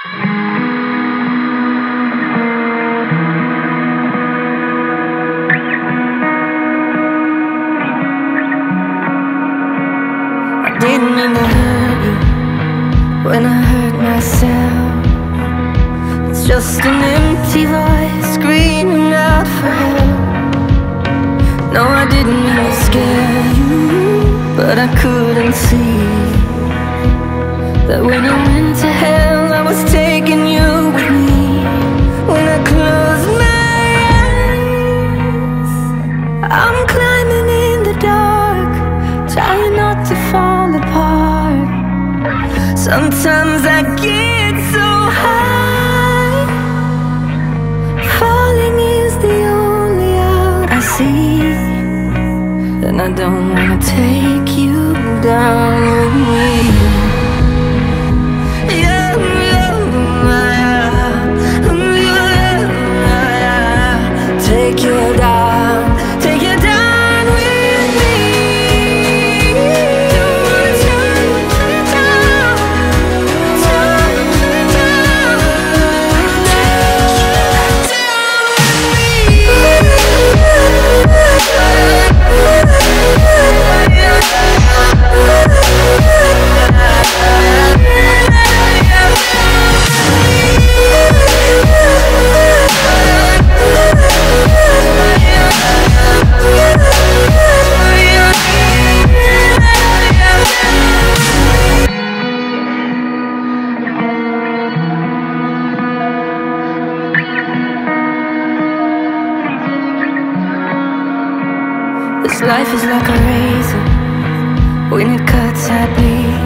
Didn't mean to hurt you when I hurt myself. It's just an empty voice screaming out for help. No, I didn't mean to scare you, but I couldn't see that when I went to hell I was taking you with me. When I close my eyes, I'm climbing in the dark, trying not to fall apart. Sometimes I get so high, falling is the only out I see. And I don't wanna take you down with me. Take you down, take you down with me. This life is like a razor, when it cuts I bleed.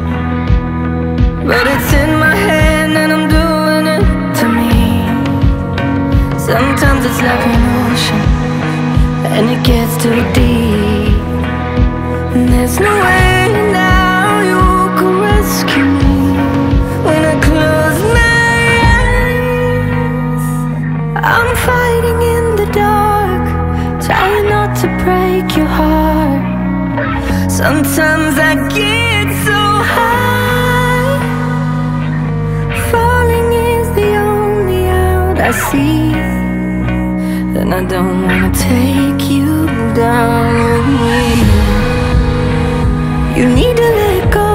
But it's in my hand and I'm doing it to me. Sometimes it's like an ocean and it gets too deep, and there's no way now you can rescue me. When I close my eyes, I'm fighting in the dark, trying not to break your heart. Sometimes I get so high, falling is the only out I see. And I don't wanna take you down with me. You need to let go.